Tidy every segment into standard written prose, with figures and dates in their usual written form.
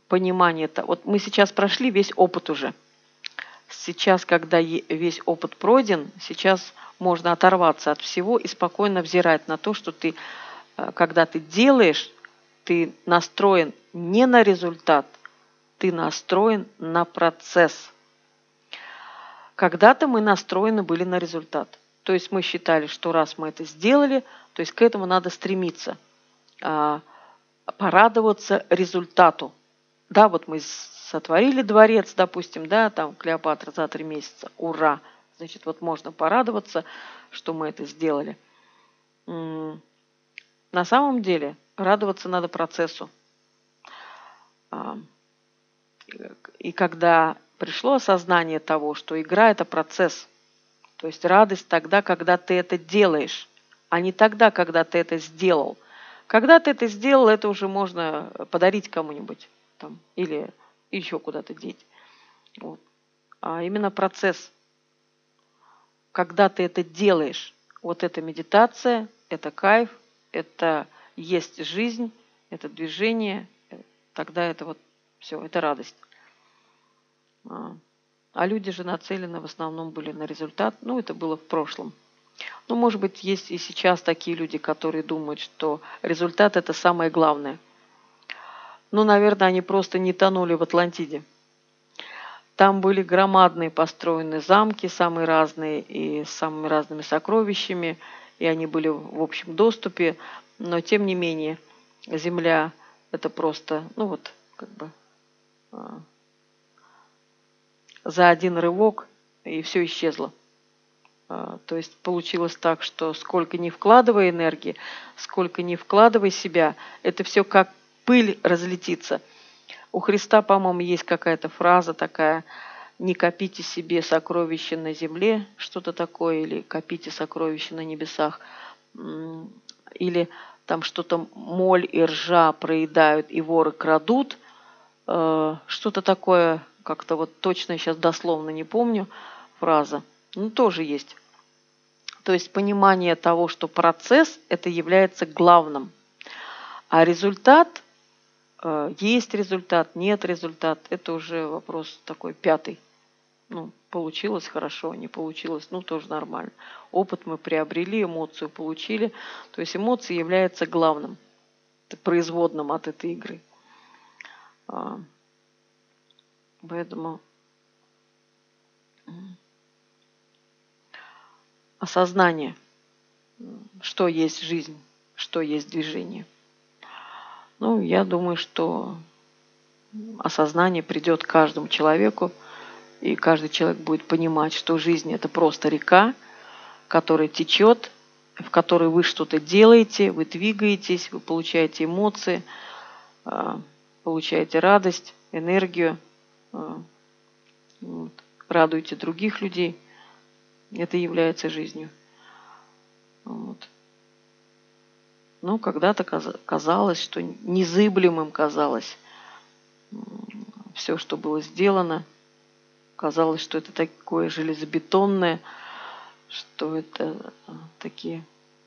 понимание. Вот мы сейчас прошли весь опыт уже. Сейчас, когда весь опыт пройден, сейчас можно оторваться от всего и спокойно взирать на то, что ты, когда ты делаешь, ты настроен не на результат, ты настроен на процесс. Когда-то мы настроены были на результат. То есть мы считали, что раз мы это сделали, то есть к этому надо стремиться, порадоваться результату. Да, вот мы сотворили дворец, допустим, да, там Клеопатра за 3 месяца. Ура! Значит, вот можно порадоваться, что мы это сделали. На самом деле радоваться надо процессу. И когда пришло осознание того, что игра – это процесс, то есть радость тогда, когда ты это делаешь, а не тогда, когда ты это сделал. Когда ты это сделал, это уже можно подарить кому-нибудь там, или еще куда-то деть. Вот. А именно процесс, когда ты это делаешь, вот это медитация, это кайф, это есть жизнь, это движение, тогда это вот все, это радость. А люди же нацелены в основном были на результат, ну, это было в прошлом. Ну, может быть, есть и сейчас такие люди, которые думают, что результат – это самое главное. Ну, наверное, они просто не тонули в Атлантиде. Там были громадные построенные замки, самые разные, и с самыми разными сокровищами, и они были в общем доступе, но тем не менее Земля – это просто, ну вот, как бы за один рывок, и все исчезло. То есть получилось так, что сколько ни вкладывай энергии, сколько ни вкладывай себя, это все как пыль разлетится. У Христа, по-моему, есть какая-то фраза такая: «Не копите себе сокровища на земле», что-то такое, или «копите сокровища на небесах», или там что-то «моль и ржа проедают, и воры крадут», что-то такое, как-то вот точно сейчас дословно не помню фраза, ну тоже есть. То есть понимание того, что процесс это является главным, а результат, есть результат, нет результат, это уже вопрос такой пятый. Ну, получилось хорошо, не получилось, ну, тоже нормально. Опыт мы приобрели, эмоцию получили. То есть эмоции являются главным, производным от этой игры. Поэтому осознание, что есть жизнь, что есть движение. Ну, я думаю, что осознание придет к каждому человеку, и каждый человек будет понимать, что жизнь – это просто река, которая течет, в которой вы что-то делаете, вы двигаетесь, вы получаете эмоции, получаете радость, энергию, радуете других людей. Это является жизнью. Вот. Ну, когда-то казалось, что незыблемым казалось все, что было сделано. Казалось, что это такое железобетонное, что это такие...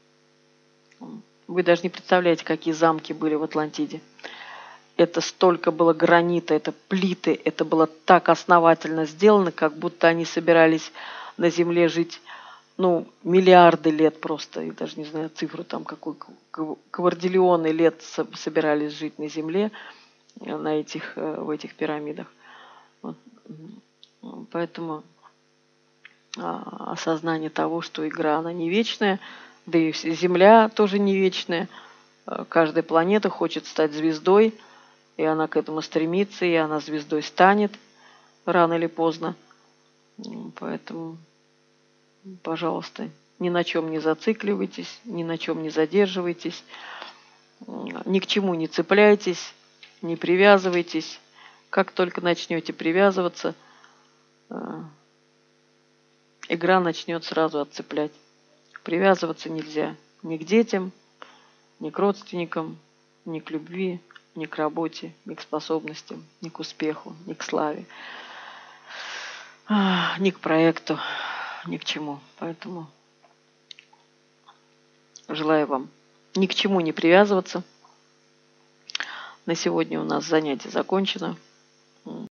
Вы даже не представляете, какие замки были в Атлантиде. Это столько было гранита, это плиты, это было так основательно сделано, как будто они собирались на Земле жить, ну, миллиарды лет просто, я даже не знаю цифру там, какой квартиллионы лет собирались жить на Земле, в этих пирамидах. Вот. Поэтому осознание того, что игра, она не вечная, да и Земля тоже не вечная. Каждая планета хочет стать звездой, и она к этому стремится, и она звездой станет рано или поздно. Поэтому, пожалуйста, ни на чем не зацикливайтесь, ни на чем не задерживайтесь, ни к чему не цепляйтесь, не привязывайтесь. Как только начнете привязываться, игра начнет сразу отцеплять. Привязываться нельзя ни к детям, ни к родственникам, ни к любви, ни к работе, ни к способностям, ни к успеху, ни к славе, ни к проекту, ни к чему. Поэтому желаю вам ни к чему не привязываться, На сегодня у нас занятие закончено.